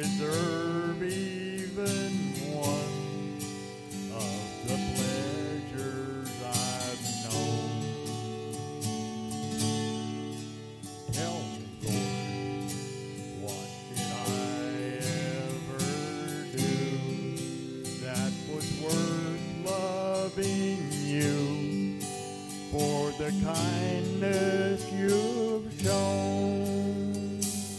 deserve even one of the pleasures I've known. Tell me, Lord, what did I ever do that was worth loving you for the kindness you've shown?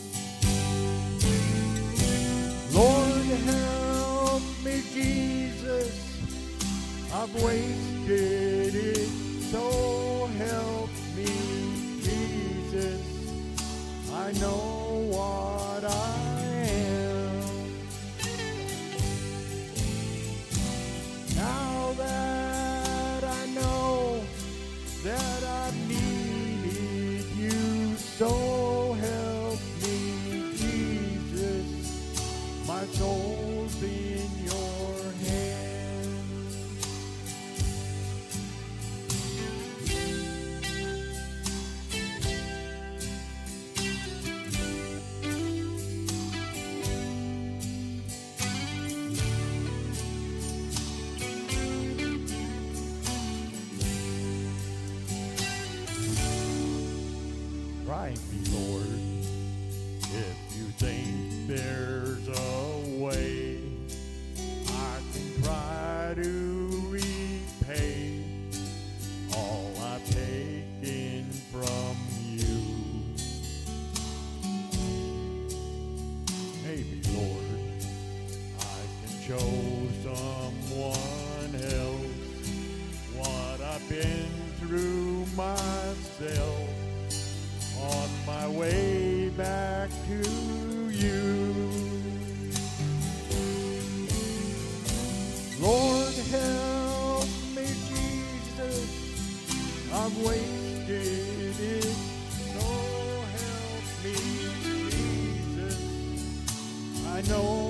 Lord, help me, Jesus, I've wasted it, so help me, Jesus, I know what I am. Now that I know that I've needed you, so help me, Jesus, my soul's in your hands. Try me, Lord, if you think there's a way I can try to repay all I've taken from you. Maybe, Lord, I can show someone else what I've been through myself on my way back to you. Lord, help me, Jesus, I've wasted it, so help me, Jesus, I know